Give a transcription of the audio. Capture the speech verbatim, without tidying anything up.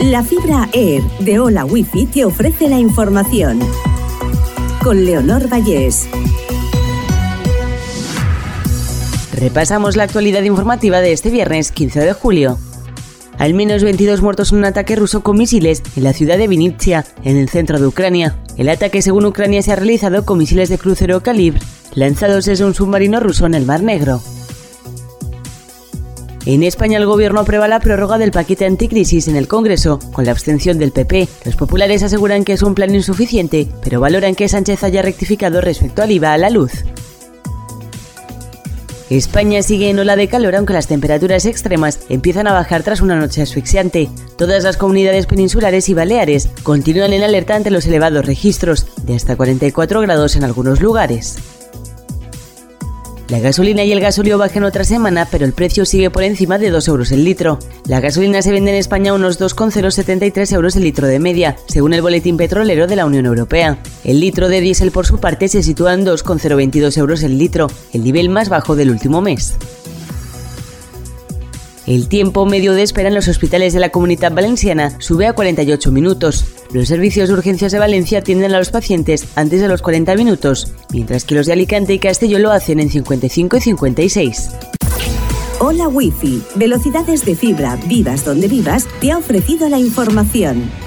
La fibra Air de Hola Wifi te ofrece la información. Con Leonor Vallés. Repasamos la actualidad informativa de este viernes quince de julio. Al menos veintidós muertos en un ataque ruso con misiles en la ciudad de Vinnytsia, en el centro de Ucrania. El ataque, según Ucrania, se ha realizado con misiles de crucero calibre lanzados desde un submarino ruso en el Mar Negro. En España, el gobierno aprueba la prórroga del paquete anticrisis en el Congreso, con la abstención del P P. Los populares aseguran que es un plan insuficiente, pero valoran que Sánchez haya rectificado respecto al I V A a la luz. España sigue en ola de calor, aunque las temperaturas extremas empiezan a bajar tras una noche asfixiante. Todas las comunidades peninsulares y baleares continúan en alerta ante los elevados registros, de hasta cuarenta y cuatro grados en algunos lugares. La gasolina y el gasóleo bajan otra semana, pero el precio sigue por encima de dos euros el litro. La gasolina se vende en España a unos dos coma setenta y tres euros el litro de media, según el boletín petrolero de la Unión Europea. El litro de diésel, por su parte, se sitúa en dos coma veintidós euros el litro, el nivel más bajo del último mes. El tiempo medio de espera en los hospitales de la Comunitat Valenciana sube a cuarenta y ocho minutos. Los servicios de urgencias de Valencia atienden a los pacientes antes de los cuarenta minutos, mientras que los de Alicante y Castelló lo hacen en cincuenta y cinco y cincuenta y seis. Hola Wifi, velocidades de fibra, vivas donde vivas, te ha ofrecido la información.